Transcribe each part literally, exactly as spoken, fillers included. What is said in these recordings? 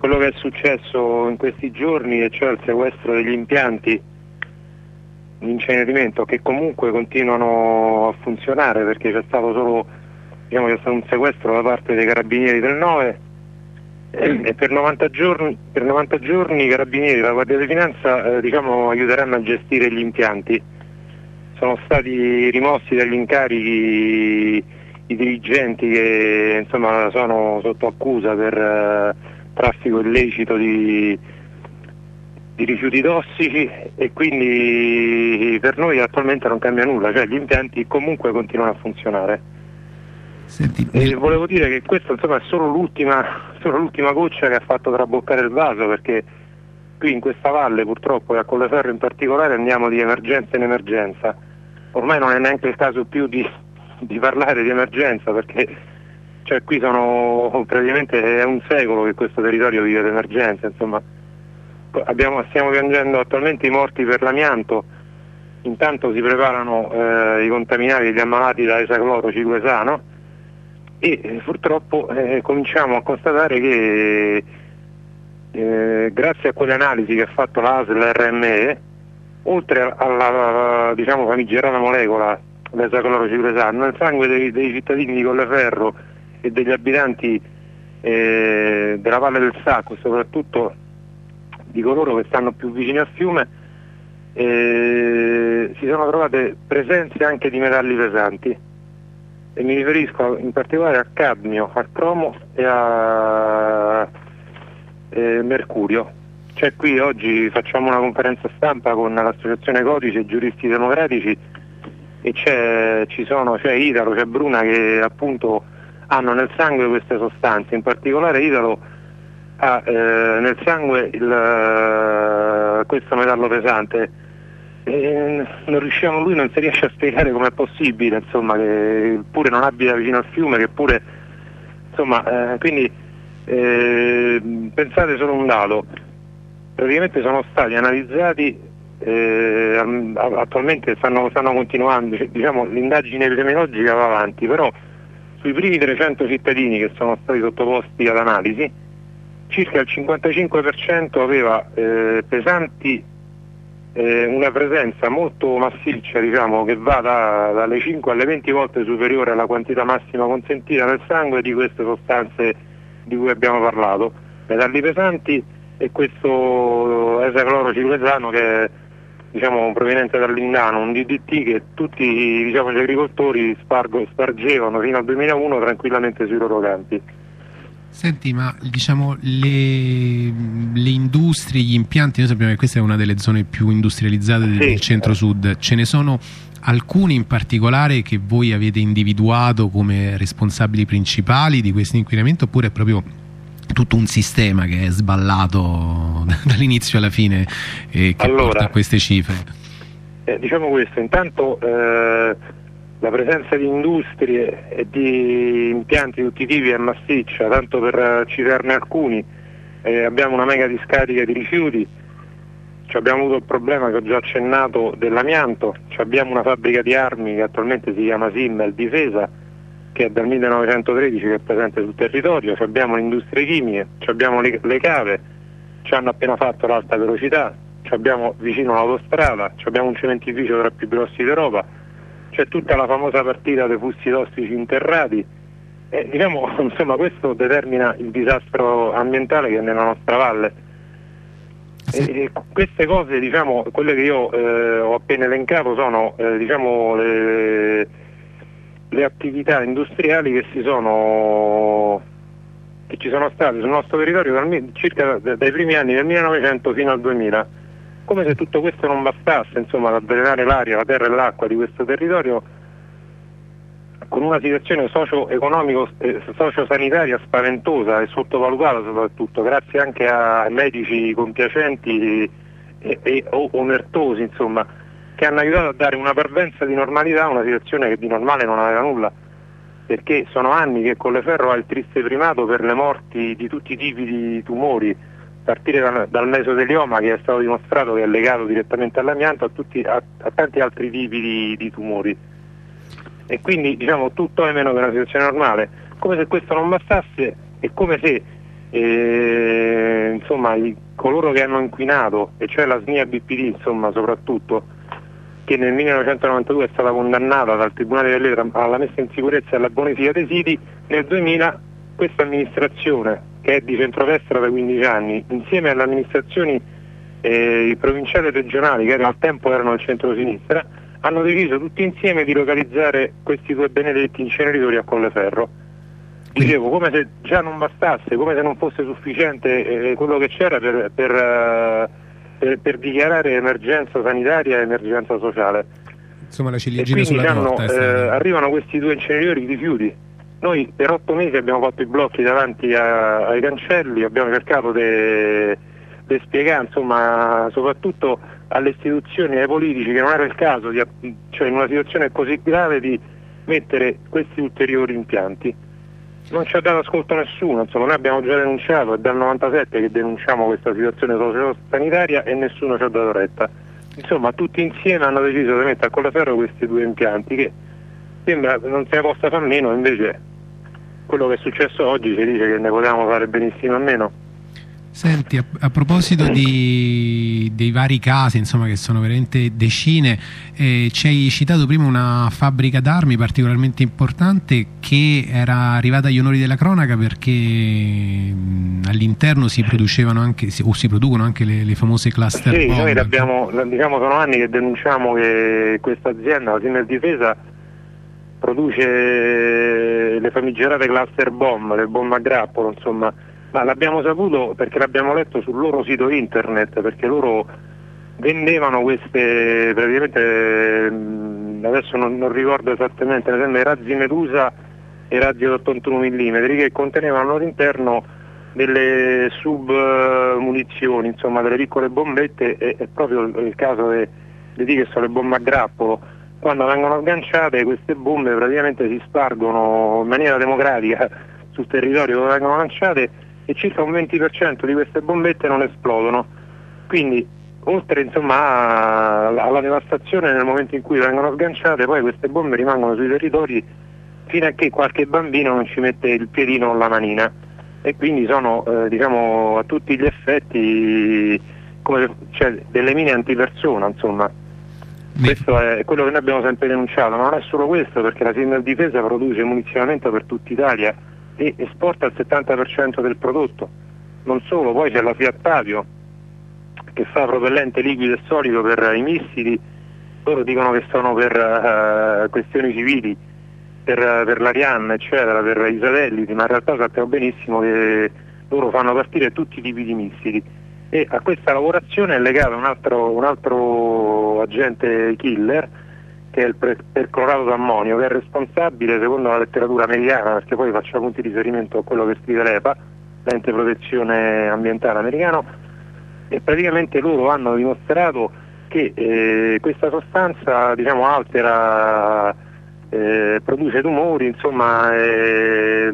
quello che è successo in questi giorni, e cioè il sequestro degli impianti di incenerimento, che comunque continuano a funzionare, perché c'è stato solo, diciamo, c'è stato un sequestro da parte dei carabinieri del nove, e, e per novanta giorni, per novanta giorni i carabinieri della Guardia di Finanza eh, diciamo, aiuteranno a gestire gli impianti. Sono stati rimossi dagli incarichi i dirigenti che insomma sono sotto accusa per eh, traffico illecito di, di rifiuti tossici, e quindi per noi attualmente non cambia nulla, cioè gli impianti comunque continuano a funzionare. Senti, e volevo dire che questa insomma è solo l'ultima, solo l'ultima goccia che ha fatto traboccare il vaso, perché qui in questa valle purtroppo, e a Colleferro in particolare, andiamo di emergenza in emergenza. Ormai non è neanche il caso più di, di parlare di emergenza, perché cioè, qui sono praticamente è un secolo che questo territorio vive d'emergenza. Insomma, abbiamo, stiamo piangendo attualmente i morti per l'amianto, intanto si preparano eh, i contaminati, gli ammalati da esaclorociclesano, e eh, purtroppo eh, cominciamo a constatare che eh, grazie a quelle analisi che ha fatto l'A S L e l'R M E, oltre alla, diciamo, famigerata molecola l'esaclorociclesano nel sangue dei, dei cittadini di Colleferro e degli abitanti eh, della Valle del Sacco, e soprattutto di coloro che stanno più vicini al fiume, eh, si sono trovate presenze anche di metalli pesanti, e mi riferisco in particolare a cadmio, a cromo e a eh, mercurio. Cioè, qui oggi facciamo una conferenza stampa con l'associazione Codice e Giuristi Democratici, e c'è, ci sono, c'è Italo, c'è Bruna, che appunto hanno nel sangue queste sostanze. In particolare Italo ha eh, nel sangue il, uh, questo metallo pesante, e non riusciamo, lui non si riesce a spiegare com'è possibile, insomma, che pure non abita vicino al fiume, che pure insomma eh, quindi eh, pensate solo un dato. Praticamente sono stati analizzati, eh, attualmente stanno, stanno continuando, diciamo, l'indagine epidemiologica va avanti, però sui primi trecento cittadini che sono stati sottoposti ad analisi, circa il cinquantacinque per cento aveva eh, pesanti, eh, una presenza molto massiccia, diciamo, che va da, dalle cinque alle venti volte superiore alla quantità massima consentita nel sangue di queste sostanze di cui abbiamo parlato, metalli pesanti e questo esaclorociclesano, che è, diciamo, proveniente dall'Indano, un D D T che tutti, diciamo, gli agricoltori spargo, spargevano fino al duemilauno tranquillamente sui loro campi. Senti, ma diciamo le, le industrie, gli impianti, noi sappiamo che questa è una delle zone più industrializzate del Sì. centro-sud, ce ne sono alcuni in particolare che voi avete individuato come responsabili principali di questo inquinamento, oppure è proprio tutto un sistema che è sballato dall'inizio alla fine e che allora, porta a queste cifre? Eh, diciamo questo, intanto eh, la presenza di industrie e di impianti di tutti i tipi è massiccia, tanto per citarne alcuni. Eh, abbiamo una mega discarica di rifiuti, cioè abbiamo avuto il problema che ho già accennato dell'amianto, cioè abbiamo una fabbrica di armi che attualmente si chiama Simmel Difesa, che è dal millenovecentotredici che è presente sul territorio, cioè abbiamo le industrie chimiche, cioè abbiamo le, le cave, ci hanno appena fatto l'alta velocità, cioè abbiamo vicino l'autostrada, cioè abbiamo un cementificio tra i più grossi d'Europa, c'è tutta la famosa partita dei flussi tossici interrati, e diciamo, insomma, questo determina il disastro ambientale che è nella nostra valle. Sì. E queste cose, diciamo, quelle che io eh, ho appena elencato sono eh, diciamo le, le attività industriali che si sono che ci sono state sul nostro territorio dal, circa dai primi anni del millenovecento fino al duemila. Come se tutto questo non bastasse, insomma, ad avvelenare l'aria, la terra e l'acqua di questo territorio, con una situazione socio-economico eh, socio-sanitaria spaventosa e sottovalutata soprattutto, grazie anche a medici compiacenti e, e o omertosi, insomma, che hanno aiutato a dare una parvenza di normalità a una situazione che di normale non aveva nulla, perché sono anni che Colleferro ha il triste primato per le morti di tutti i tipi di tumori, a partire dal, dal mesotelioma, che è stato dimostrato che è legato direttamente all'amianto, a, tutti, a, a tanti altri tipi di, di tumori. E quindi, diciamo, tutto è meno che una situazione normale. Come se questo non bastasse, e come se eh, diciamo, le, le attività industriali che si sono state sul nostro territorio dal, diciamo, dal millenovecento fino al duemila, come se tutto questo non bastasse, e come se, diciamo, tutto è meno che una situazione normale. Come se questo non bastasse, e come se, eh, insomma i, coloro che hanno inquinato, e cioè la S N I A B P D insomma soprattutto, che nel millenovecentonovantadue è stata condannata dal Tribunale delle Lettere alla messa in sicurezza e alla bonifica dei siti, nel duemila questa amministrazione, che è di centrodestra da quindici anni, insieme alle amministrazioni eh, provinciali e regionali, che al tempo erano al centro-sinistra, hanno deciso tutti insieme di localizzare questi due benedetti inceneritori a Colleferro. Dicevo, come se già non bastasse, come se non fosse sufficiente eh, quello che c'era per... per uh, Per, per dichiarare emergenza sanitaria e emergenza sociale. Insomma, la ciliegina sulla torta. Eh, arrivano questi due inceneritori di rifiuti. Noi per otto mesi abbiamo fatto i blocchi davanti a, ai cancelli, abbiamo cercato di spiegare, insomma, soprattutto alle istituzioni e ai politici che non era il caso, di, cioè in una situazione così grave, di mettere questi ulteriori impianti. Non ci ha dato ascolto nessuno, insomma, noi abbiamo già denunciato, è dal novantasette che denunciamo questa situazione socio-sanitaria e nessuno ci ha dato retta. Insomma, tutti insieme hanno deciso di mettere a Colleferro questi due impianti che sembra non se ne possa far meno, invece quello che è successo oggi ci dice che ne potevamo fare benissimo a meno. Senti, a, a proposito di, dei vari casi, insomma, che sono veramente decine, eh, ci hai citato prima una fabbrica d'armi particolarmente importante che era arrivata agli onori della cronaca perché all'interno si producevano anche, o si producono anche le, le famose cluster sì, bomb. Noi abbiamo, diciamo, sono anni che denunciamo che questa azienda, la Siemens Difesa, produce le famigerate cluster bomb, le bombe a grappolo, insomma. Ma l'abbiamo saputo perché l'abbiamo letto sul loro sito internet, perché loro vendevano queste, praticamente, adesso non, non ricordo esattamente, mi sembra razzi Medusa e razzi ottantuno millimetri, che contenevano all'interno delle submunizioni, insomma delle piccole bombette, e è proprio il caso di che sono le bombe a grappolo. Quando vengono agganciate queste bombe praticamente si spargono in maniera democratica sul territorio dove vengono lanciate, e circa un venti per cento di queste bombette non esplodono. Quindi oltre, insomma, alla devastazione nel momento in cui vengono sganciate, poi queste bombe rimangono sui territori fino a che qualche bambino non ci mette il piedino o la manina, e quindi sono eh, diciamo a tutti gli effetti come, cioè, delle mine antipersona, insomma. Questo è quello che noi abbiamo sempre denunciato, ma non è solo questo, perché la Siemens Difesa produce munizionamento per tutta Italia e esporta il settanta per cento del prodotto. Non solo, poi c'è la Fiat Tavio che fa propellente liquido e solido per i missili. Loro dicono che sono per uh, questioni civili, per, per l'Ariane, eccetera, per i satelliti, ma in realtà sappiamo benissimo che loro fanno partire tutti i tipi di missili, e a questa lavorazione è legato un altro, un altro agente killer, che è il perclorato d'ammonio, che è responsabile, secondo la letteratura americana, perché poi faccio punti di riferimento a quello che scrive l'E P A, l'ente protezione ambientale americano, e praticamente loro hanno dimostrato che eh, questa sostanza, diciamo, altera, eh, produce tumori, insomma, eh,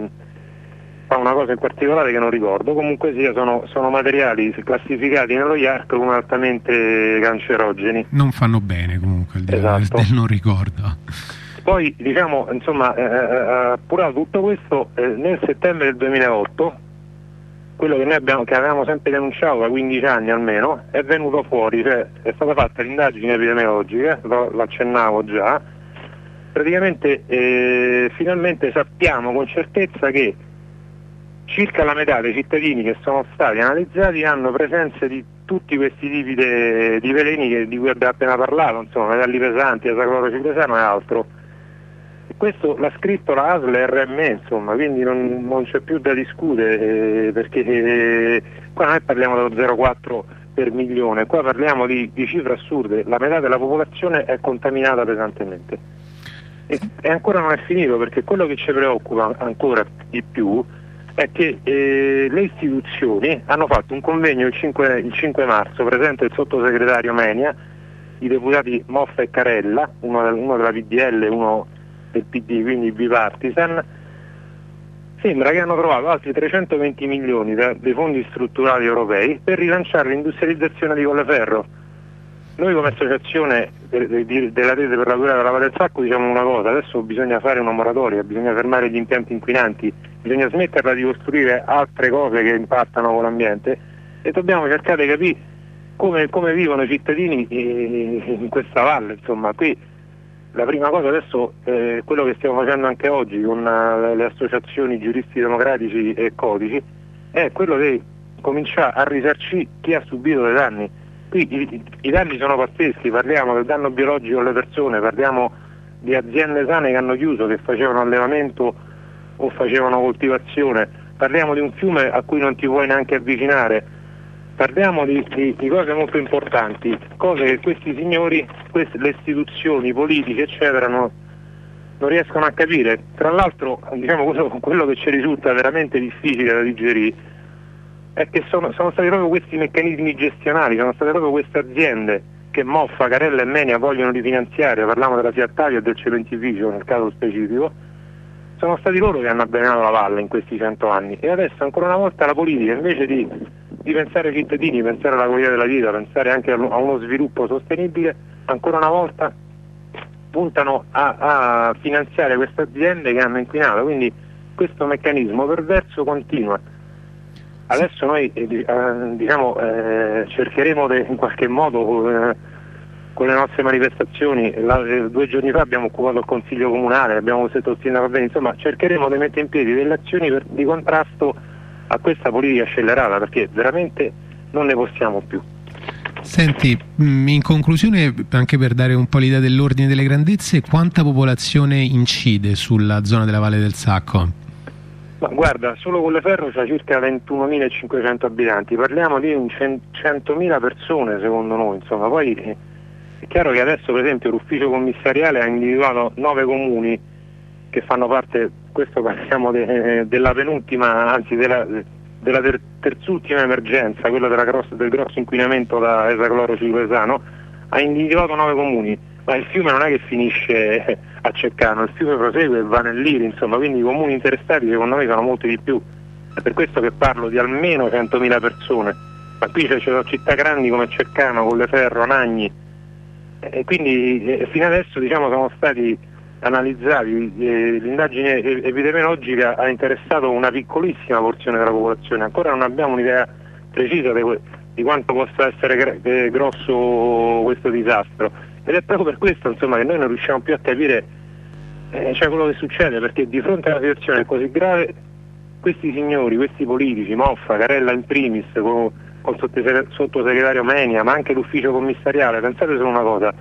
fa una cosa in particolare che non ricordo, comunque sia sono, sono materiali classificati nello I A R C come altamente cancerogeni. Non fanno bene comunque, il esatto. del non ricordo. Poi, diciamo, insomma, eh, eh, appurato tutto questo, eh, nel settembre del duemilaotto, quello che noi abbiamo, che avevamo sempre denunciato da quindici anni almeno, è venuto fuori, cioè è stata fatta l'indagine epidemiologica, lo, l'accennavo già, praticamente eh, finalmente sappiamo con certezza che circa la metà dei cittadini che sono stati analizzati hanno presenze di tutti questi tipi de, di veleni che, di cui abbiamo appena parlato, insomma, metalli pesanti, esaclorociclesano e altro. E questo l'ha scritto la A S L e R M E, insomma, quindi non, non c'è più da discutere, eh, perché eh, qua noi parliamo dello zero virgola quattro per milione, qua parliamo di, di cifre assurde, la metà della popolazione è contaminata pesantemente. E, e ancora non è finito, perché quello che ci preoccupa ancora di più è che eh, le istituzioni hanno fatto un convegno il cinque, il cinque marzo, presente il sottosegretario Menia, i deputati Moffa e Carella, uno, del, uno della P D L e uno del P D, quindi bipartisan. Sembra che hanno trovato altri trecentoventi milioni da, dei fondi strutturali europei per rilanciare l'industrializzazione di Colleferro. Noi come associazione de, de, de, della rete per la tutela della Valle del Sacco diciamo una cosa: adesso bisogna fare una moratoria, bisogna fermare gli impianti inquinanti, bisogna smetterla di costruire altre cose che impattano con l'ambiente, e dobbiamo cercare di capire come, come vivono i cittadini in questa valle. Insomma, qui la prima cosa adesso, eh, quello che stiamo facendo anche oggi con uh, le associazioni giuristi democratici e codici, è quello di cominciare a risarcire chi ha subito dei danni. Qui i, i danni sono pazzeschi, parliamo del danno biologico alle persone, parliamo di aziende sane che hanno chiuso, che facevano allevamento o facevano coltivazione, parliamo di un fiume a cui non ti puoi neanche avvicinare, parliamo di, di, di cose molto importanti, cose che questi signori, queste, le istituzioni, politiche eccetera non, non riescono a capire. Tra l'altro, diciamo, quello, quello che ci risulta veramente difficile da digerire è che sono, sono stati proprio questi meccanismi gestionali, sono state proprio queste aziende che Moffa, Carella e Menia vogliono rifinanziare, parliamo della Fiat Tavi e del cementificio nel caso specifico, sono stati loro che hanno avvelenato la valle in questi cento anni, e adesso ancora una volta la politica, invece di, di pensare ai cittadini, pensare alla qualità della vita, pensare anche a uno sviluppo sostenibile, ancora una volta puntano a, a finanziare queste aziende che hanno inquinato, quindi questo meccanismo perverso continua. Adesso noi eh, diciamo, eh, cercheremo de, in qualche modo eh, con le nostre manifestazioni, la, eh, due giorni fa abbiamo occupato il Consiglio Comunale, abbiamo sentito il Sindaco bene, insomma cercheremo di mettere in piedi delle azioni per, di contrasto a questa politica scellerata, perché veramente non ne possiamo più. Senti, in conclusione, anche per dare un po' l'idea dell'ordine delle grandezze, quanta popolazione incide sulla zona della Valle del Sacco? Ma guarda, solo Colleferro c'ha circa ventunomilacinquecento abitanti, parliamo di un centomila persone secondo noi, insomma. Poi è chiaro che adesso per esempio l'ufficio commissariale ha individuato nove comuni che fanno parte, questo parliamo de, della penultima, anzi della, della ter, terzultima emergenza, quella della gross, del grosso inquinamento da esacloro cilvesano, ha individuato nove comuni, ma il fiume non è che finisce a Ceccano, il fiume prosegue e va nell'Iri, insomma, quindi i comuni interessati secondo me sono molti di più, è per questo che parlo di almeno centomila persone, ma qui ci sono città grandi come Ceccano, Colleferro, Nagni, e quindi eh, fino adesso diciamo sono stati analizzati, eh, l'indagine epidemiologica ha interessato una piccolissima porzione della popolazione, ancora non abbiamo un'idea precisa di, di quanto possa essere eh, grosso questo disastro. Ed è proprio per questo insomma, che noi non riusciamo più a capire eh, cioè quello che succede, perché di fronte a una situazione così grave questi signori, questi politici, Moffa, Carella in primis, con, con il sottosegretario Menia, ma anche l'ufficio commissariale, pensate solo una cosa,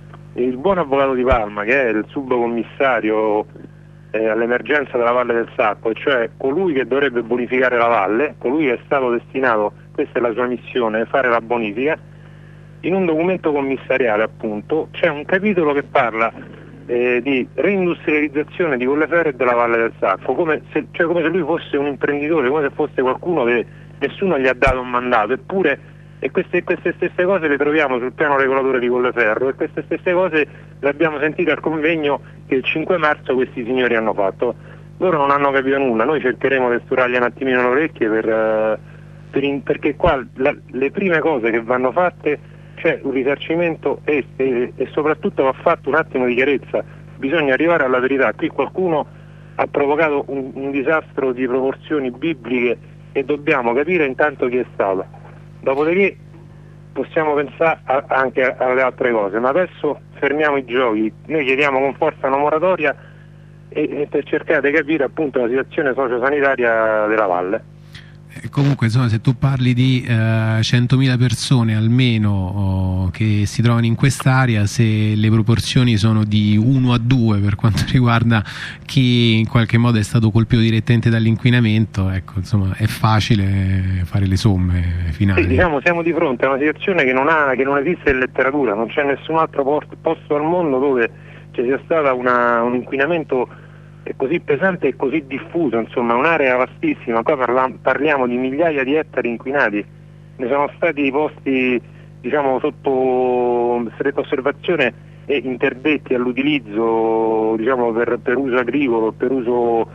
il buon avvocato Di Palma, che è il subcommissario eh, all'emergenza della Valle del Sacco, cioè colui che dovrebbe bonificare la valle, colui che è stato destinato, questa è la sua missione, fare la bonifica, in un documento commissariale appunto c'è un capitolo che parla eh, di reindustrializzazione di Colleferro e della Valle del Sacco, come se, cioè come se lui fosse un imprenditore, come se fosse qualcuno che nessuno gli ha dato un mandato, eppure e queste, queste stesse cose le troviamo sul piano regolatore di Colleferro, e queste stesse cose le abbiamo sentite al convegno che il cinque marzo questi signori hanno fatto. Loro non hanno capito nulla, noi cercheremo di sturargli un attimino le orecchie per, uh, per in, perché qua la, le prime cose che vanno fatte c'è un risarcimento e, e, e soprattutto va fatto un attimo di chiarezza, bisogna arrivare alla verità. Qui qualcuno ha provocato un, un disastro di proporzioni bibliche e dobbiamo capire intanto chi è stato, dopodiché possiamo pensare a, anche alle altre cose, ma adesso fermiamo i giochi, noi chiediamo con forza una moratoria e, e per cercare di capire appunto la situazione sociosanitaria della valle. Comunque insomma, se tu parli di eh, centomila persone almeno oh, che si trovano in quest'area, se le proporzioni sono di uno a due per quanto riguarda chi in qualche modo è stato colpito direttamente dall'inquinamento, ecco, insomma è facile fare le somme finali. Sì, diciamo, siamo di fronte a una situazione che non, ha, che non esiste in letteratura, non c'è nessun altro posto al mondo dove ci sia stato un inquinamento è così pesante e così diffuso, insomma un'area vastissima, qua parla, parliamo di migliaia di ettari inquinati, ne sono stati posti diciamo sotto stretta osservazione e interdetti all'utilizzo diciamo per, per uso agricolo, per uso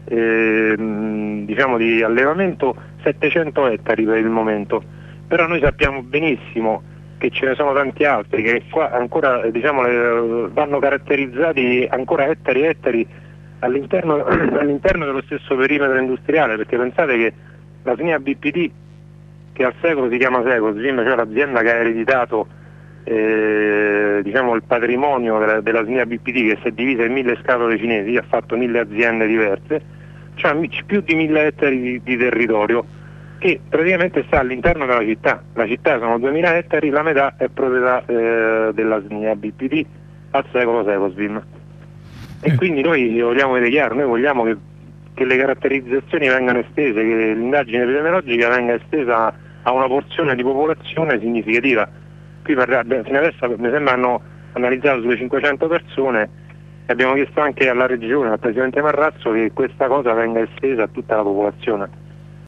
eh, diciamo di allevamento settecento ettari per il momento, però noi sappiamo benissimo che ce ne sono tanti altri che qua ancora diciamo vanno caratterizzati ancora ettari e ettari all'interno, all'interno dello stesso perimetro industriale, perché pensate che la F N I A B P D che al secolo si chiama Secosvim, cioè l'azienda che ha ereditato eh, diciamo il patrimonio della, della S N I A B P T, che si è divisa in mille scatole cinesi, ha fatto mille aziende diverse, cioè più di mille ettari di, di territorio, che praticamente sta all'interno della città. La città sono duemila ettari, la metà è proprietà eh, della S N I A B P T al secolo Secosvim. E quindi noi vogliamo vedere chiaro, noi vogliamo che, che le caratterizzazioni vengano estese, che l'indagine epidemiologica venga estesa a una porzione di popolazione significativa. Qui per, fino adesso mi sembra hanno analizzato sulle cinquecento persone e abbiamo chiesto anche alla Regione, al Presidente Marrazzo, che questa cosa venga estesa a tutta la popolazione.